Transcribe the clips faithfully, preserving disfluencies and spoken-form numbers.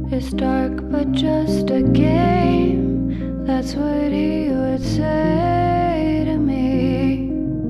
It's dark, but just a game. That's what he would say to me.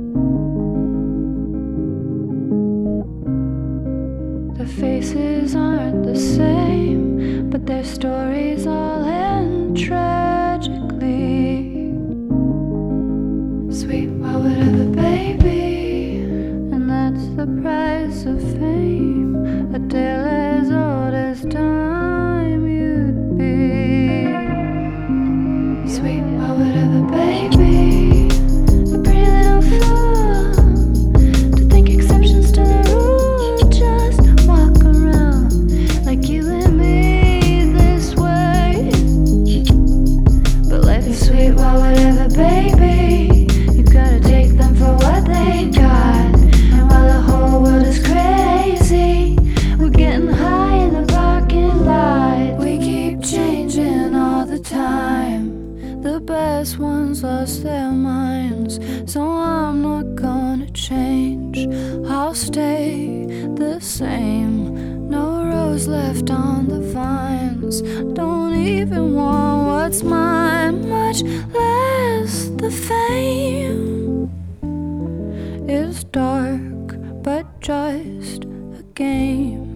The faces aren't the same, but their stories all end tragically. Sweet, why would ever, baby? And that's the price of fame. A tale as old as time you'd be. Sweet, why would ever, baby? A pretty little fool to think exceptions to the rule. Just walk around like you and me this way. But life is sweet, why would ever, baby? You gotta take them for what they got. And while the whole world is crazy, we're getting high in the parking lot. We keep changing all the time. The best ones lost their minds, so I'm not gonna change. I'll stay the same. No rose left on the vines. Don't even want what's mine, much less the fame. It's dark, but just a game.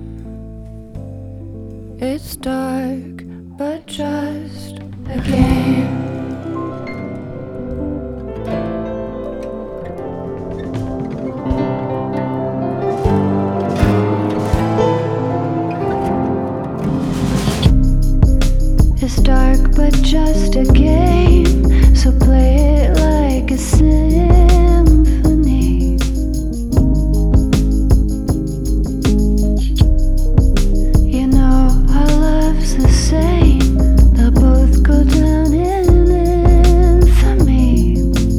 It's dark, but just a game. It's dark, but just a game. So play it like a symphony. You know our love's the same. They'll both go down in infamy.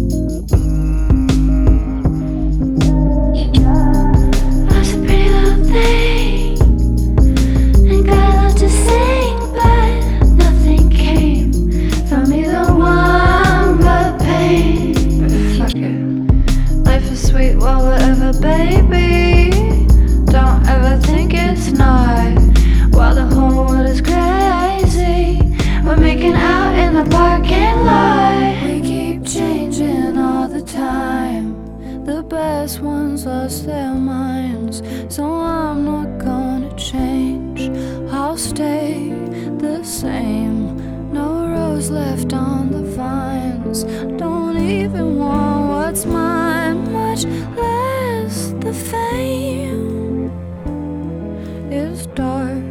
I was a pretty little thing and got a lot to sing, but nothing came from either one but pain. Fuck it. Life is sweet, well, whatever, baby. Don't ever think it's not. While the whole world is crazy, we're making out in the parking lot. We keep changing all the time. The best ones lost their minds, so I'm not gonna change. I'll stay the same. No rose left on the vines. Don't even want what's mine, much less the fame. It's dark,